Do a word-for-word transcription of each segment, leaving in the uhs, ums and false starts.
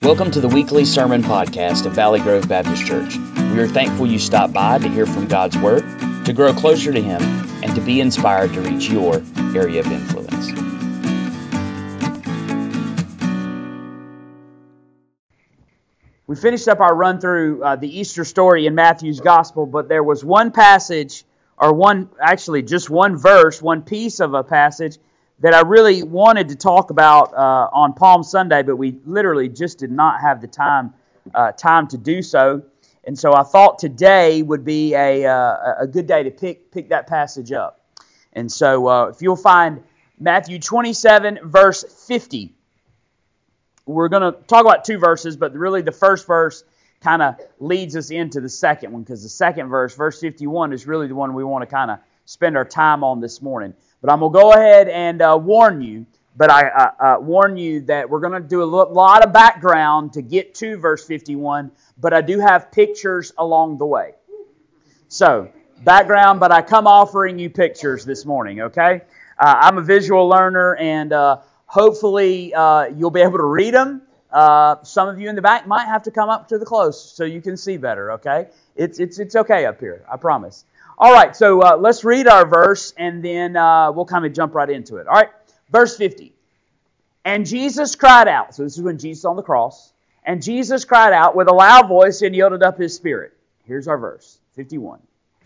Welcome to the weekly sermon podcast of Valley Grove Baptist Church. We are thankful you stopped by to hear from God's Word, to grow closer to Him, and to be inspired to reach your area of influence. We finished up our run through uh, the Easter story in Matthew's Gospel, but there was one passage, or one, actually just one verse, one piece of a passage that I really wanted to talk about uh, on Palm Sunday, but we literally just did not have the time uh, time to do so. And so I thought today would be a uh, a good day to pick pick that passage up. And so uh, if you'll find Matthew twenty-seven, verse fifty. We're going to talk about two verses, but really the first verse kind of leads us into the second one, because the second verse, verse fifty-one, is really the one we want to kind of spend our time on this morning. But I'm going to go ahead and uh, warn you, but I uh, uh, warn you that we're going to do a lot of background to get to verse fifty-one, but I do have pictures along the way. So, background, but I come offering you pictures this morning, okay? Uh, I'm a visual learner, and uh, hopefully uh, you'll be able to read them. Uh, some of you in the back might have to come up to the close so you can see better, okay? It's it's it's okay up here, I promise. All right, so uh, let's read our verse, and then uh, we'll kind of jump right into it. All right, verse fifty. And Jesus cried out. So this is when Jesus is on the cross. And Jesus cried out with a loud voice and yielded up His Spirit. Here's our verse, fifty-one.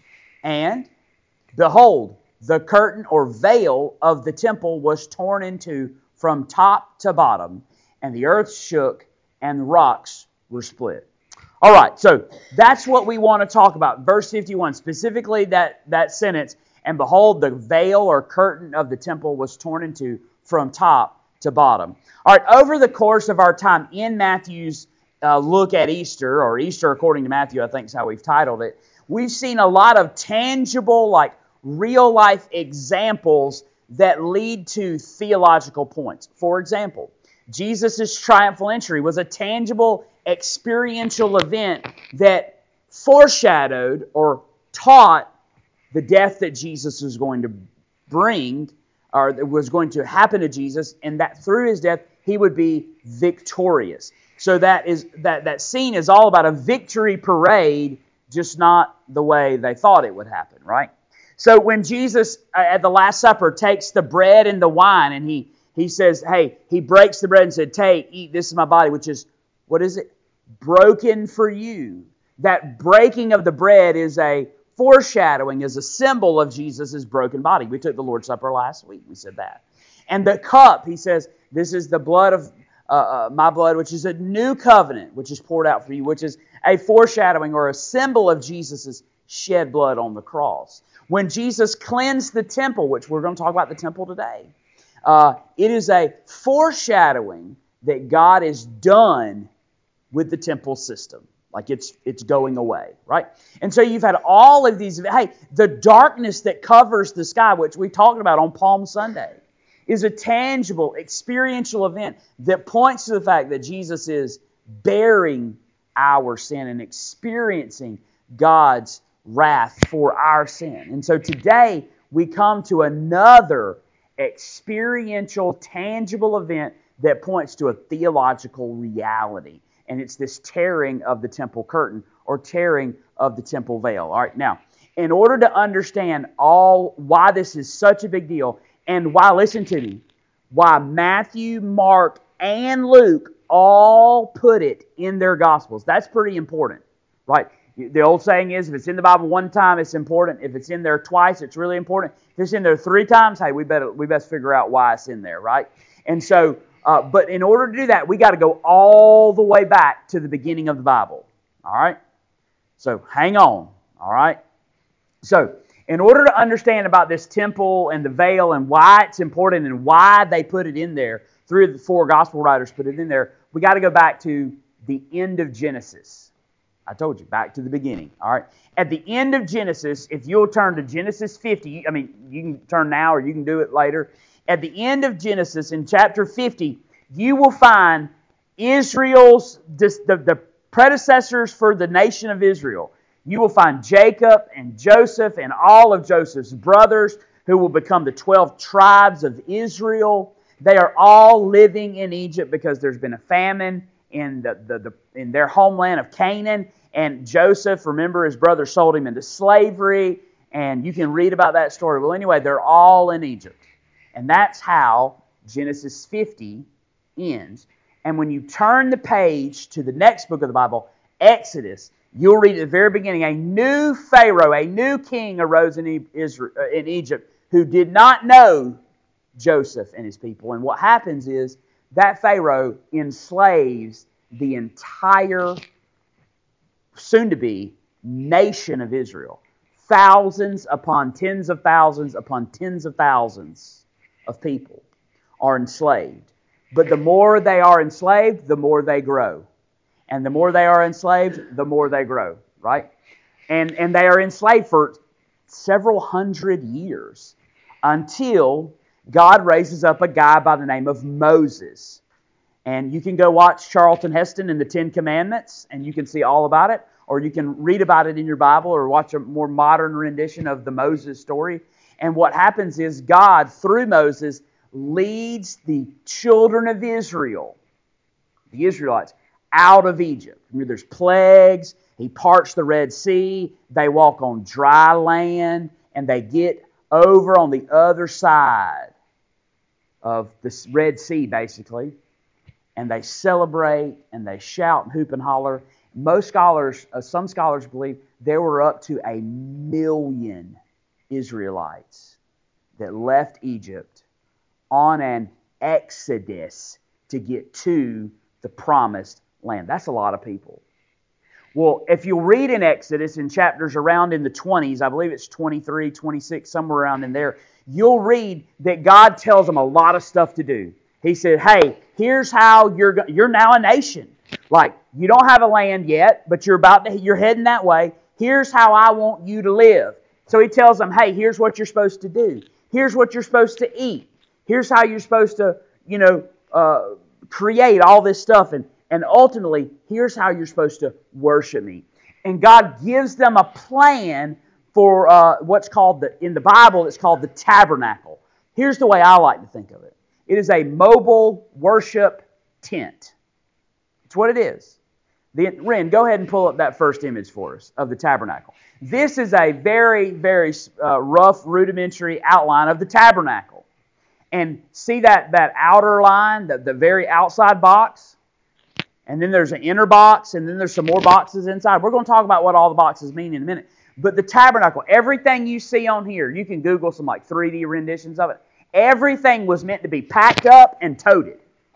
And behold, the curtain or veil of the temple was torn in two from top to bottom, and the earth shook, and the rocks were split. All right, so that's what we want to talk about. Verse fifty-one, specifically that, that sentence, and behold, the veil or curtain of the temple was torn in two from top to bottom. All right, over the course of our time in Matthew's uh, look at Easter, or Easter according to Matthew, I think is how we've titled it, we've seen a lot of tangible, like real-life examples that lead to theological points. For example, Jesus' triumphal entry was a tangible, experiential event that foreshadowed or taught the death that Jesus was going to bring, or that was going to happen to Jesus, and that through His death, He would be victorious. So that is that, that scene is all about a victory parade, just not the way they thought it would happen, right? So when Jesus, at the Last Supper, takes the bread and the wine, and He He says, hey, He breaks the bread and said, take, eat, this is my body, which is, what is it? Broken for you. That breaking of the bread is a foreshadowing, is a symbol of Jesus' broken body. We took the Lord's Supper last week. We said that. And the cup, He says, this is the blood of uh, uh, my blood, which is a new covenant, which is poured out for you, which is a foreshadowing or a symbol of Jesus' shed blood on the cross. When Jesus cleansed the temple, which we're going to talk about the temple today, uh, it is a foreshadowing that God is done with the temple system. Like it's it's going away, right? And so you've had all of these, hey, the darkness that covers the sky, which we talked about on Palm Sunday, is a tangible, experiential event that points to the fact that Jesus is bearing our sin and experiencing God's wrath for our sin. And so today we come to another experiential, tangible event that points to a theological reality. And it's this tearing of the temple curtain or tearing of the temple veil. All right, now, in order to understand all why this is such a big deal, and why, listen to me, why Matthew, Mark, and Luke all put it in their Gospels, that's pretty important, right? The old saying is, if it's in the Bible one time, it's important. If it's in there twice, it's really important. If it's in there three times, hey, we better we best figure out why it's in there, right? And so, uh, but in order to do that, we got to go all the way back to the beginning of the Bible. All right? So hang on. All right? So, in order to understand about this temple and the veil and why it's important and why they put it in there, three of the four gospel writers put it in there, we got to go back to the end of Genesis. I told you, back to the beginning. All right. At the end of Genesis, if you'll turn to Genesis fifty, I mean, you can turn now or you can do it later. At the end of Genesis, in chapter fifty, you will find Israel's, the, the predecessors for the nation of Israel. You will find Jacob and Joseph and all of Joseph's brothers who will become the twelve tribes of Israel. They are all living in Egypt because there's been a famine in the, the, the in their homeland of Canaan. And Joseph, remember, his brother sold him into slavery. And you can read about that story. Well, anyway, they're all in Egypt. And that's how Genesis fifty ends. And when you turn the page to the next book of the Bible, Exodus, you'll read at the very beginning, a new Pharaoh, a new king arose in Israel, in Egypt who did not know Joseph and his people. And what happens is that Pharaoh enslaves the entire, soon-to-be, nation of Israel. Thousands upon tens of thousands upon tens of thousands of people are enslaved. But the more they are enslaved, the more they grow. And the more they are enslaved, the more they grow, right? And, and they are enslaved for several hundred years until God raises up a guy by the name of Moses. And you can go watch Charlton Heston in the Ten Commandments, and you can see all about it. Or you can read about it in your Bible or watch a more modern rendition of the Moses story. And what happens is God, through Moses, leads the children of Israel, the Israelites, out of Egypt. There's plagues. He parts the Red Sea. They walk on dry land. And they get over on the other side of the Red Sea, basically. And they celebrate and they shout and hoop and holler. Most scholars, uh, some scholars believe there were up to a million Israelites that left Egypt on an exodus to get to the promised land. That's a lot of people. Well, if you'll read in Exodus in chapters around in the twenties, I believe it's twenty-three, twenty-six, somewhere around in there, you'll read that God tells them a lot of stuff to do. He said, hey, here's how you're you're now a nation. Like, you don't have a land yet, but you're about to, you're heading that way. Here's how I want you to live. So he tells them, hey, here's what you're supposed to do. Here's what you're supposed to eat. Here's how you're supposed to, you know, uh, create all this stuff. And, and ultimately, here's how you're supposed to worship me. And God gives them a plan for uh, what's called, the in the Bible, it's called the tabernacle. Here's the way I like to think of it. It is a mobile worship tent. It's what it is. The, Ren, go ahead and pull up that first image for us of the tabernacle. This is a very, very uh, rough, rudimentary outline of the tabernacle. And see that, that outer line, the, the very outside box? And then there's an inner box, and then there's some more boxes inside. We're going to talk about what all the boxes mean in a minute. But the tabernacle, everything you see on here, you can Google some like three D renditions of it. Everything was meant to be packed up and toted.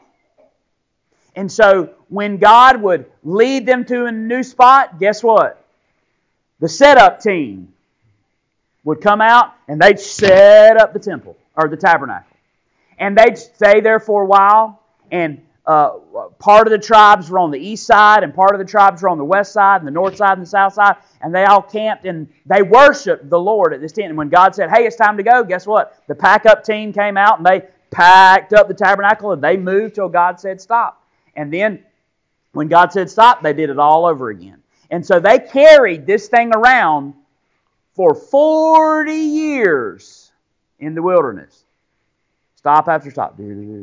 And so when God would lead them to a new spot, guess what? The setup team would come out and they'd set up the temple or the tabernacle. And they'd stay there for a while. And uh, part of the tribes were on the east side and part of the tribes were on the west side and the north side and the south side. And they all camped and they worshiped the Lord at this tent. And when God said, hey, it's time to go, guess what? The pack-up team came out and they packed up the tabernacle and they moved till God said stop. And then when God said stop, they did it all over again. And so they carried this thing around for forty years in the wilderness. Stop after stop.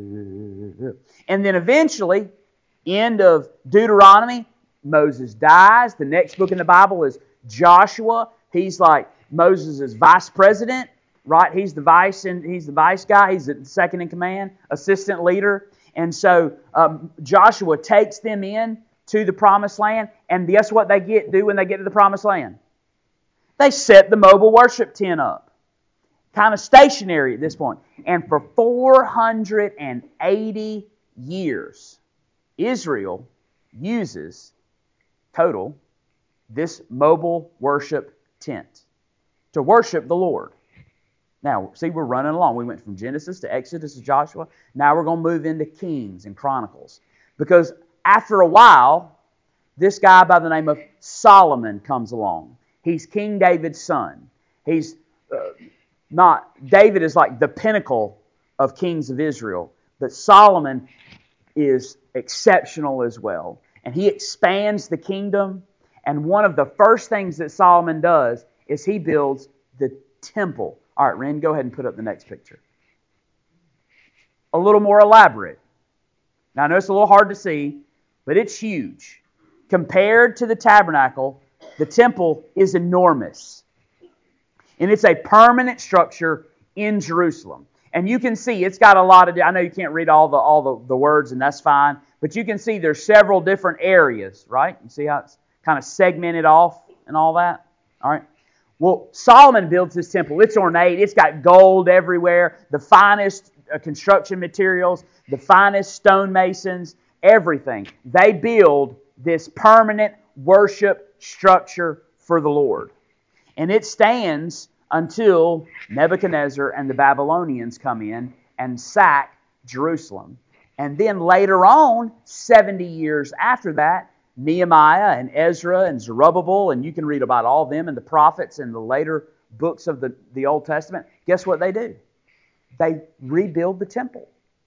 And then eventually, end of Deuteronomy, Moses dies. The next book in the Bible is Joshua. He's like Moses' vice president, right? He's the vice and he's the vice guy. He's the second in command, assistant leader. And so um, Joshua takes them in to the promised land. And guess what they get do when they get to the promised land? They set the mobile worship tent up. Kind of stationary at this point. And for four hundred eighty years, Israel uses, total, this mobile worship tent to worship the Lord. Now, see, we're running along. We went from Genesis to Exodus to Joshua. Now we're going to move into Kings and Chronicles. Because after a while, this guy by the name of Solomon comes along. He's King David's son. He's uh, not, David is like the pinnacle of kings of Israel. But Solomon is exceptional as well. And he expands the kingdom. And one of the first things that Solomon does is he builds the temple. All right, Ren, go ahead and put up the next picture. A little more elaborate. Now, I know it's a little hard to see, but it's huge. Compared to the tabernacle, the temple is enormous. And it's a permanent structure in Jerusalem. And you can see it's got a lot of, I know you can't read all the all the, the words, and that's fine, but you can see there's several different areas, right? You see how it's kind of segmented off and all that? All right. Well, Solomon builds this temple. It's ornate. It's got gold everywhere, the finest uh, construction materials, the finest stonemasons, everything. They build this permanent worship structure for the Lord. And it stands until Nebuchadnezzar and the Babylonians come in and sack Jerusalem. And then later on, seventy years after that, Nehemiah and Ezra and Zerubbabel, and you can read about all of them and the prophets and the later books of the, the Old Testament. Guess what they do? They rebuild the temple.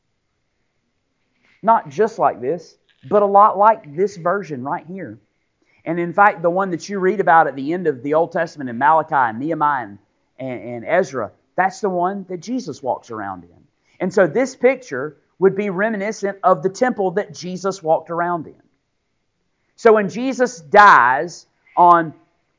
Not just like this, but a lot like this version right here. And in fact, the one that you read about at the end of the Old Testament in Malachi and Nehemiah and, and, and Ezra, that's the one that Jesus walks around in. And so this picture would be reminiscent of the temple that Jesus walked around in. So when Jesus dies on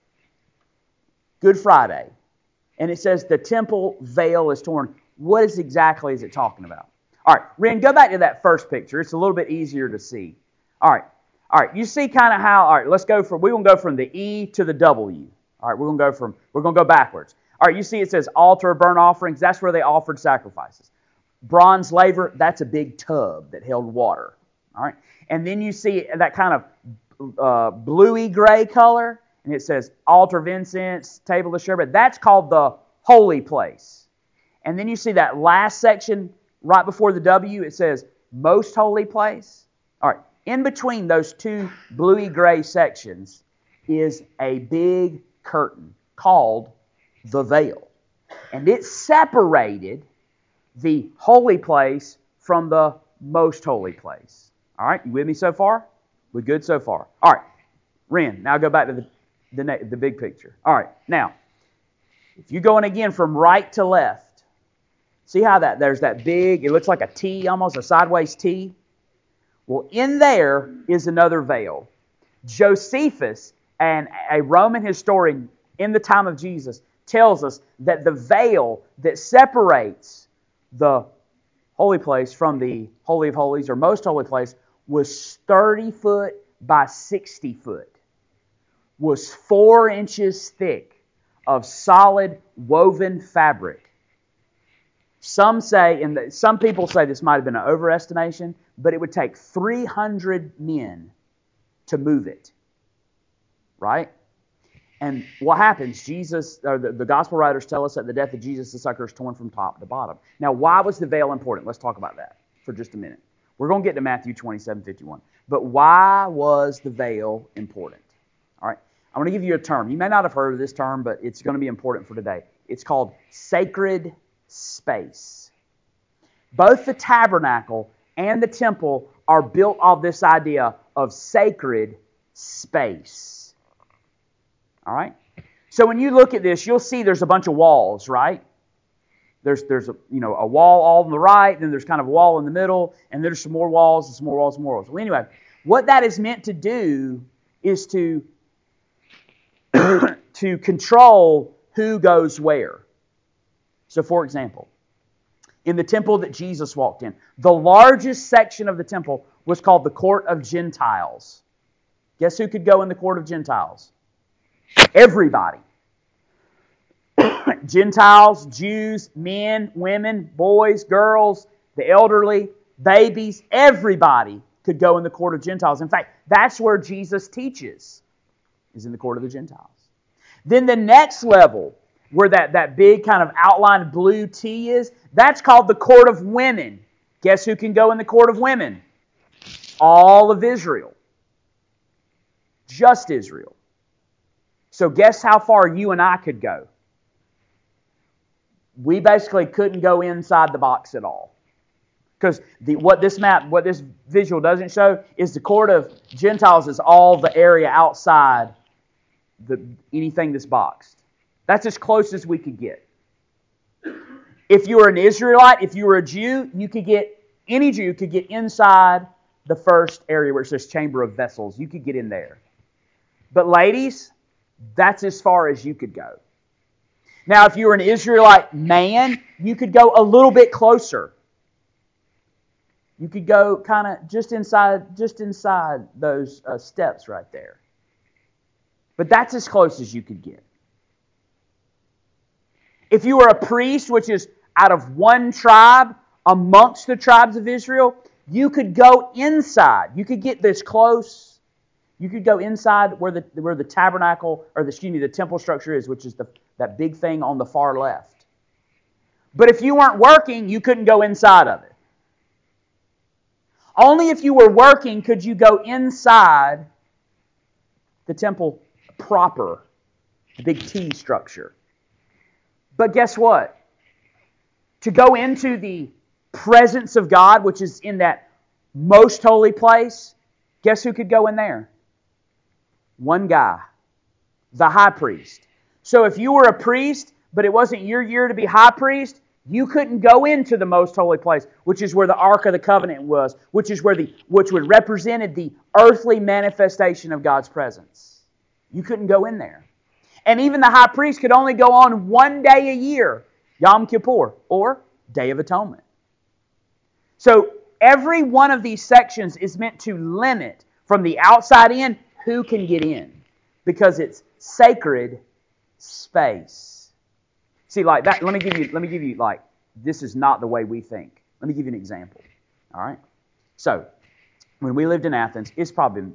Good Friday, and it says the temple veil is torn, what is exactly is it talking about? All right, Ren, go back to that first picture. It's a little bit easier to see. All right, all right. You see kind of how. All right, let's go from. We're gonna go from the E to the W. All right, we're gonna go from. We're gonna go backwards. All right, you see it says altar of burnt offerings. That's where they offered sacrifices. Bronze laver. That's a big tub that held water. All right, and then you see that kind of uh, bluey gray color, and it says altar of incense, table of sherbet. That's called the holy place. And then you see that last section right before the W. It says most holy place. All right. In between those two bluey gray sections is a big curtain called the veil. And it separated the holy place from the most holy place. All right, you with me so far? We're good so far. All right, Ren, now go back to the, the, the big picture. All right, now, if you go in again from right to left, see how that there's that big, it looks like a T, almost a sideways T? Well, in there is another veil. Josephus, and a Roman historian in the time of Jesus, tells us that the veil that separates the holy place from the Holy of Holies, or most holy place, was thirty foot by sixty foot, was four inches thick of solid woven fabric. Some say, and the, some people say this might have been an overestimation, but it would take three hundred men to move it. Right? And what happens? Jesus, or the, the gospel writers tell us that the death of Jesus, the sucker is torn from top to bottom. Now, why was the veil important? Let's talk about that for just a minute. We're going to get to Matthew twenty-seven fifty-one. But why was the veil important? All right. I'm going to give you a term. You may not have heard of this term, but it's going to be important for today. It's called sacred space. Both the tabernacle and the temple are built off this idea of sacred space. All right? So when you look at this, you'll see there's a bunch of walls, right? There's there's a you know a wall all on the right, then there's kind of a wall in the middle, and there's some more walls, and some more walls, some more walls. Well, anyway, what that is meant to do is to to control who goes where. So, for example, in the temple that Jesus walked in, the largest section of the temple was called the Court of Gentiles. Guess who could go in the Court of Gentiles? Everybody. Gentiles, Jews, men, women, boys, girls, the elderly, babies, everybody could go in the Court of Gentiles. In fact, that's where Jesus teaches, is in the Court of the Gentiles. Then the next level, where that, that big kind of outlined blue T is, that's called the Court of Women. Guess who can go in the Court of Women? All of Israel. Just Israel. So guess how far you and I could go? We basically couldn't go inside the box at all. Because the, what this map, what this visual doesn't show, is the Court of Gentiles is all the area outside the anything that's boxed. That's as close as we could get. If you were an Israelite, if you were a Jew, you could get, any Jew could get inside the first area where it says chamber of vessels. You could get in there. But ladies, that's as far as you could go. Now, if you were an Israelite man, you could go a little bit closer. You could go kind of just inside, just inside those uh, steps right there. But that's as close as you could get. If you were a priest, which is out of one tribe amongst the tribes of Israel, you could go inside. You could get this close. You could go inside where the where the tabernacle, or the, excuse me, the temple structure is, which is the that big thing on the far left. But if you weren't working, you couldn't go inside of it. Only if you were working could you go inside the temple proper, the big T structure. But guess what? To go into the presence of God, which is in that most holy place, guess who could go in there? One guy, the high priest. So if you were a priest, but it wasn't your year to be high priest, you couldn't go into the most holy place, which is where the Ark of the Covenant was, which is where the which would represented the earthly manifestation of God's presence. You couldn't go in there. And even the high priest could only go on one day a year, Yom Kippur, or Day of Atonement. So every one of these sections is meant to limit from the outside in who can get in, because it's sacred space. See, like that. Let me give you. Let me give you like this is not the way we think. Let me give you an example. All right. So when we lived in Athens, it's probably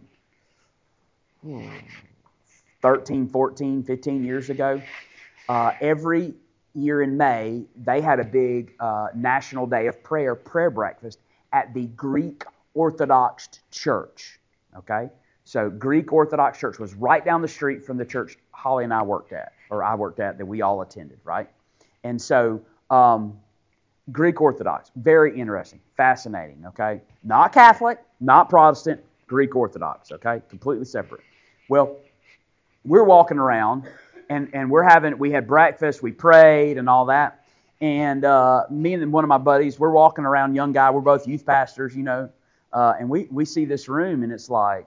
thirteen, fourteen, fifteen years ago. Uh, every year in May, they had a big uh, national day of prayer, prayer breakfast at the Greek Orthodox Church. Okay. So Greek Orthodox Church was right down the street from the church Holly and I worked at, or I worked at, that we all attended, right? And so um, Greek Orthodox, very interesting, fascinating, okay? Not Catholic, not Protestant, Greek Orthodox, okay? Completely separate. Well, we're walking around, and, and we're having, we had breakfast, we prayed and all that, and uh, me and one of my buddies, we're walking around, young guy, we're both youth pastors, you know, uh, and we, we see this room, and it's like,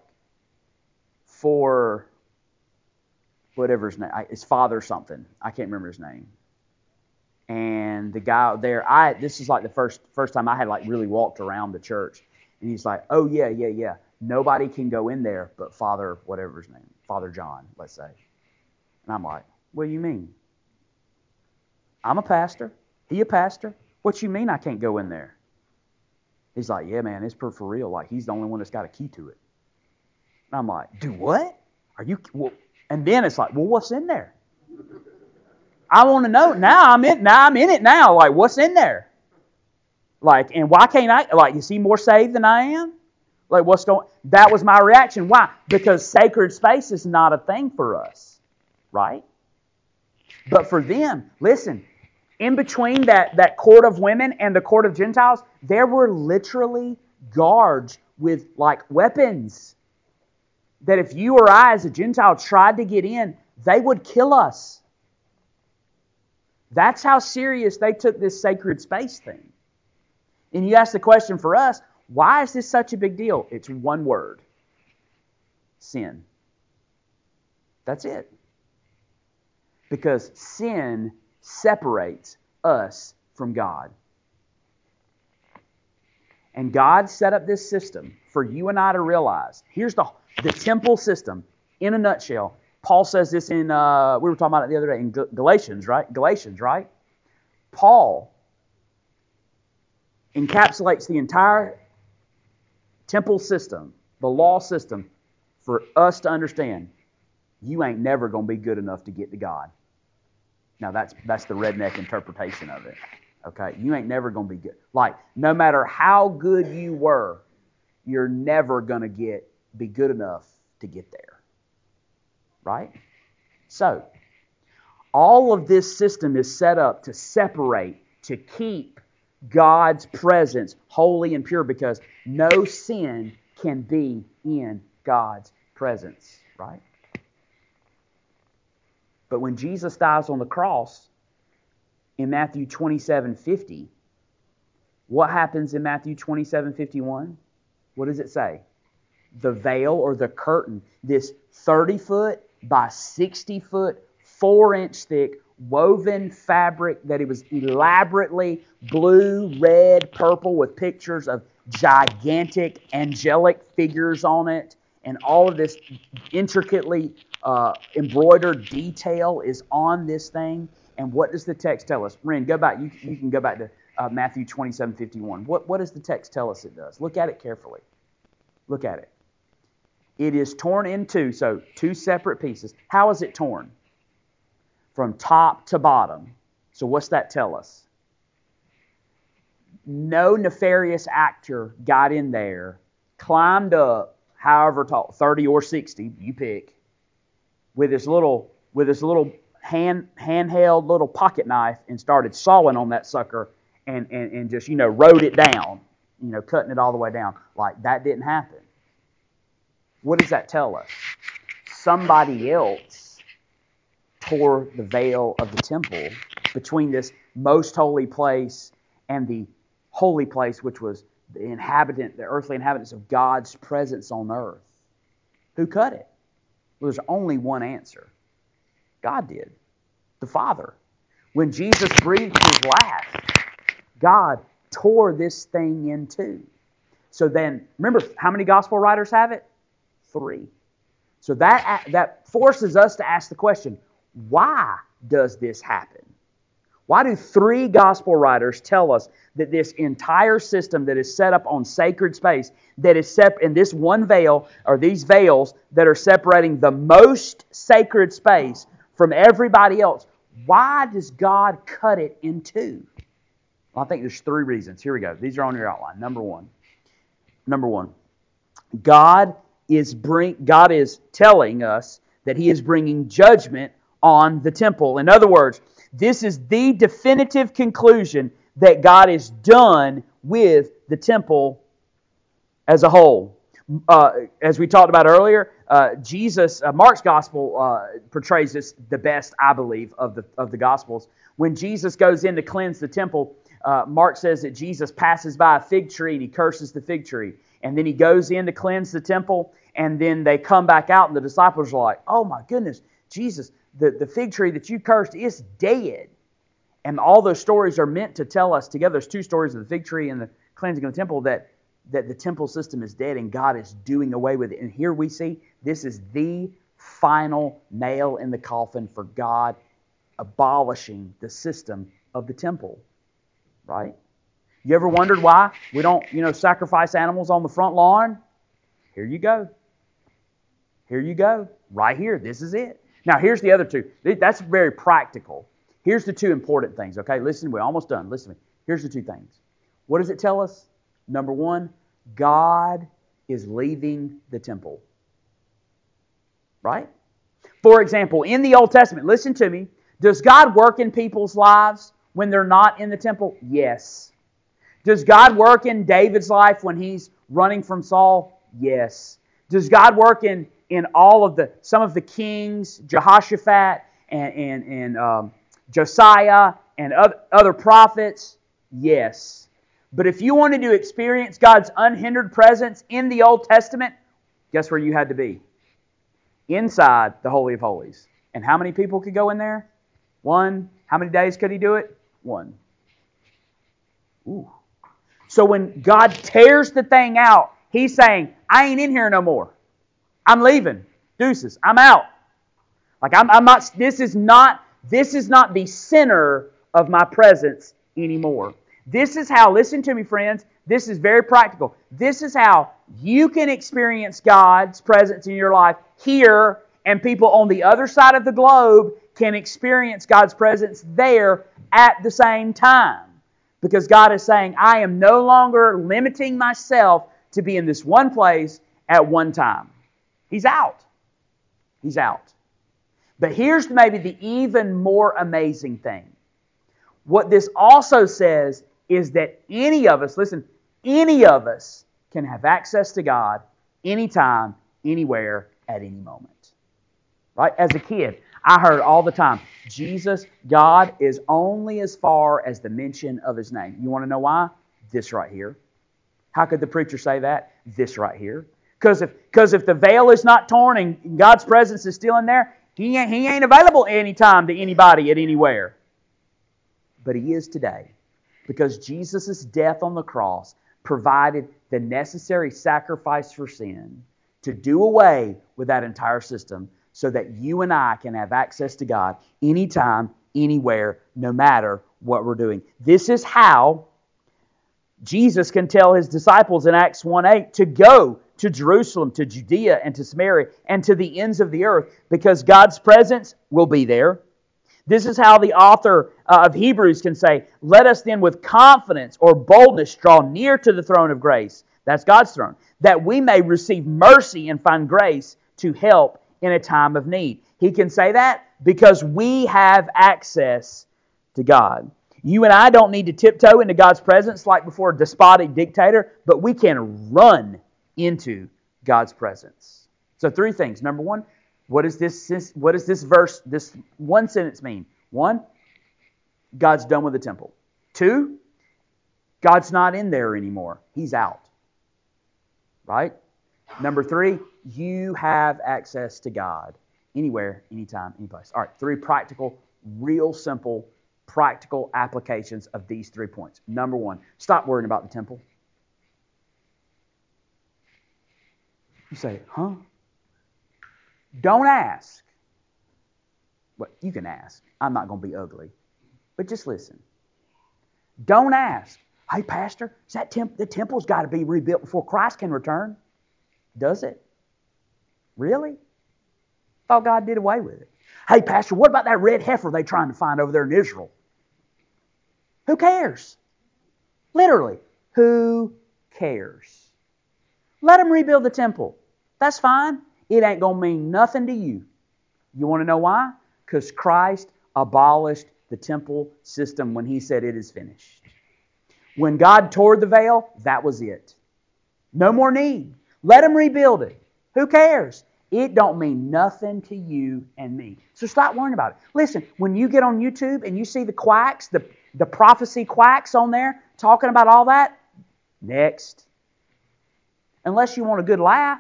for whatever his name, his father something. I can't remember his name. And the guy there, I this is like the first first time I had like really walked around the church. And he's like, oh yeah, yeah, yeah. Nobody can go in there but Father, whatever his name, Father John, let's say. And I'm like, what do you mean? I'm a pastor. He a pastor. What you mean I can't go in there? He's like, yeah, man, it's for, for real. Like, he's the only one that's got a key to it. And I'm like, do what? Are you? Well, and then it's like, well, what's in there? I want to know. Now I'm in. Now I'm in it. Now, like, what's in there? Like, and why can't I? Like, is he more saved than I am? Like, what's going? That was my reaction. Why? Because sacred space is not a thing for us, right? But for them, listen. In between that that court of women and the court of Gentiles, there were literally guards with like weapons. That if you or I as a Gentile tried to get in, they would kill us. That's how serious they took this sacred space thing. And you ask the question for us, why is this such a big deal? It's one word. Sin. That's it. Because sin separates us from God. And God set up this system for you and I to realize. Here's the The temple system, in a nutshell. Paul says this in, uh, we were talking about it the other day, in Galatians, right? Galatians, right? Paul encapsulates the entire temple system, the law system, for us to understand, you ain't never going to be good enough to get to God. Now, that's that's the redneck interpretation of it. Okay? You ain't never going to be good. Like, no matter how good you were, you're never going to get be good enough to get there. Right? So, all of this system is set up to separate, to keep God's presence holy and pure, because no sin can be in God's presence. Right? But when Jesus dies on the cross, in Matthew twenty-seven fifty, what happens in Matthew twenty-seven fifty-one? What does it say? The veil or the curtain, this thirty foot by sixty foot, four inch thick, woven fabric that it was elaborately blue, red, purple with pictures of gigantic angelic figures on it. And all of this intricately uh, embroidered detail is on this thing. And what does the text tell us? Ren, go back. You, you can go back to uh, Matthew twenty-seven fifty-one. What, what does the text tell us it does? Look at it carefully. Look at it. It is torn in two, so two separate pieces. How is it torn? From top to bottom. So what's that tell us? No nefarious actor got in there, climbed up, however tall, thirty or sixty, you pick, with his little with his little hand handheld little pocket knife and started sawing on that sucker and, and, and just, you know, rode it down, you know, cutting it all the way down. Like, that didn't happen. What does that tell us? Somebody else tore the veil of the temple between this most holy place and the holy place, which was the inhabitant, the earthly inhabitants of God's presence on earth. Who cut it? Well, there's only one answer. God did. The Father. When Jesus breathed His last, God tore this thing in two. So then, remember, how many gospel writers have it? Three. So that, that forces us to ask the question, why does this happen? Why do three gospel writers tell us that this entire system that is set up on sacred space, that is set in this one veil, or these veils that are separating the most sacred space from everybody else, why does God cut it in two? Well, I think there's three reasons. Here we go. These are on your outline. Number one. Number one. God is bring God is telling us that He is bringing judgment on the temple. In other words, this is the definitive conclusion that God is done with the temple as a whole. Uh, as we talked about earlier, uh, Jesus, uh, Mark's gospel uh, portrays this the best, I believe, of the of the gospels. When Jesus goes in to cleanse the temple, uh, Mark says that Jesus passes by a fig tree and He curses the fig tree. And then He goes in to cleanse the temple, and then they come back out, and the disciples are like, "Oh my goodness, Jesus, the, the fig tree that you cursed is dead." And all those stories are meant to tell us together. There's two stories of the fig tree and the cleansing of the temple, that, that the temple system is dead and God is doing away with it. And here we see this is the final nail in the coffin for God abolishing the system of the temple. Right? You ever wondered why we don't, you know, sacrifice animals on the front lawn? Here you go. Here you go. Right here. This is it. Now, here's the other two. That's very practical. Here's the two important things, okay? Listen, we're almost done. Listen to me. Here's the two things. What does it tell us? Number one, God is leaving the temple. Right? For example, in the Old Testament, listen to me, does God work in people's lives when they're not in the temple? Yes. Does God work in David's life when he's running from Saul? Yes. Does God work in, in all of the, some of the kings, Jehoshaphat and, and, and um, Josiah and other, other prophets? Yes. But if you wanted to experience God's unhindered presence in the Old Testament, guess where you had to be? Inside the Holy of Holies. And how many people could go in there? One. How many days could He do it? One. Ooh. So when God tears the thing out, He's saying, I ain't in here no more. I'm leaving. Deuces. I'm out. Like I'm, I'm not. This is not. This is not the center of my presence anymore. This is how. Listen to me, friends. This is very practical. This is how you can experience God's presence in your life here, and people on the other side of the globe can experience God's presence there at the same time. Because God is saying, I am no longer limiting myself to be in this one place at one time. He's out. He's out. But here's maybe the even more amazing thing. What this also says is that any of us, listen, any of us can have access to God anytime, anywhere, at any moment. Right? As a kid, I heard all the time, Jesus, God, is only as far as the mention of His name. You want to know why? This right here. How could the preacher say that? This right here. Because if, because if the veil is not torn and God's presence is still in there, He ain't, he ain't available anytime to anybody at anywhere. But He is today. Because Jesus' death on the cross provided the necessary sacrifice for sin to do away with that entire system so that you and I can have access to God anytime, anywhere, no matter what we're doing. This is how Jesus can tell His disciples in Acts one eight to go to Jerusalem, to Judea, and to Samaria, and to the ends of the earth, because God's presence will be there. This is how the author of Hebrews can say, let us then with confidence or boldness draw near to the throne of grace. That's God's throne. That we may receive mercy and find grace to help in a time of need. He can say that because we have access to God. You and I don't need to tiptoe into God's presence like before a despotic dictator, but we can run into God's presence. So three things. Number one, what does this, what does this verse, this one sentence mean? One, God's done with the temple. Two, God's not in there anymore. He's out. Right? Number three, you have access to God anywhere, anytime, anyplace. All right, three practical, real simple, practical applications of these three points. Number one, stop worrying about the temple. You say, huh? Don't ask. Well, you can ask. I'm not going to be ugly. But just listen. Don't ask. Hey, Pastor, is that temp- the temple's got to be rebuilt before Christ can return. Does it? Really? Thought God did away with it. Hey, Pastor, what about that red heifer they're trying to find over there in Israel? Who cares? Literally, who cares? Let them rebuild the temple. That's fine. It ain't going to mean nothing to you. You want to know why? Because Christ abolished the temple system when He said it is finished. When God tore the veil, that was it. No more need. Let them rebuild it. Who cares? It don't mean nothing to you and me. So stop worrying about it. Listen, when you get on YouTube and you see the quacks, the, the prophecy quacks on there talking about all that, next. Unless you want a good laugh,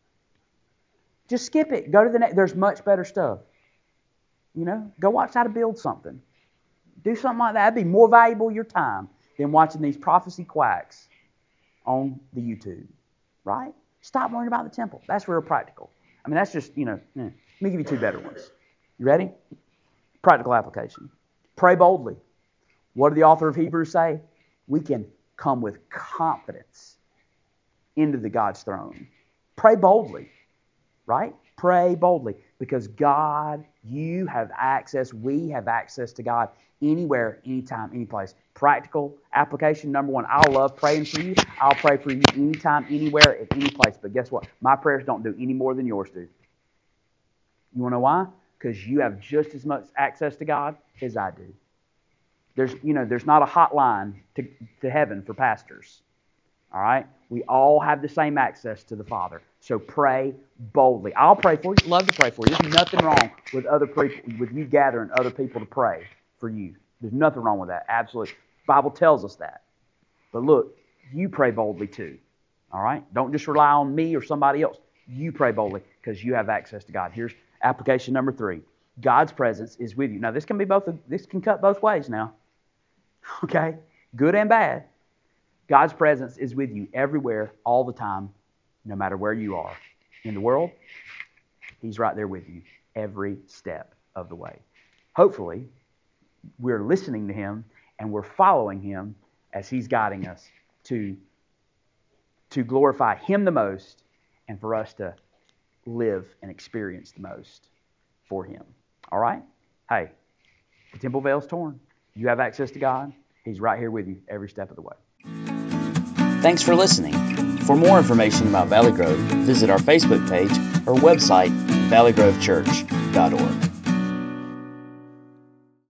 just skip it. Go to the next. There's much better stuff. You know, go watch how to build something. Do something like that. That'd be more valuable your time than watching these prophecy quacks on the YouTube. Right? Stop worrying about the temple. That's real practical. I mean, that's just, you know, eh. Let me give you two better ones. You ready? Practical application. Pray boldly. What did the author of Hebrews say? We can come with confidence into the God's throne. Pray boldly. Right? Pray boldly. Because God, you have access, we have access to God anywhere, anytime, anyplace. Practical application number one. I love praying for you. I'll pray for you anytime, anywhere, at any place. But guess what? My prayers don't do any more than yours do. You want to know why? Because you have just as much access to God as I do. There's, you know, there's not a hotline to, to heaven for pastors. All right? We all have the same access to the Father. So pray boldly. I'll pray for you. Love to pray for you. There's nothing wrong with other people, with you gathering other people to pray for you. There's nothing wrong with that. Absolutely. The Bible tells us that. But look, you pray boldly too. All right? Don't just rely on me or somebody else. You pray boldly because you have access to God. Here's application number three. God's presence is with you. Now, this can be both. This can cut both ways now. Okay? Good and bad. God's presence is with you everywhere, all the time, no matter where you are. In the world, He's right there with you every step of the way. Hopefully, we're listening to Him and we're following Him as He's guiding us to, to glorify Him the most and for us to live and experience the most for Him. All right? Hey, the temple veil's torn. You have access to God. He's right here with you every step of the way. Thanks for listening. For more information about Valley Grove, visit our Facebook page or website, valley grove church dot org.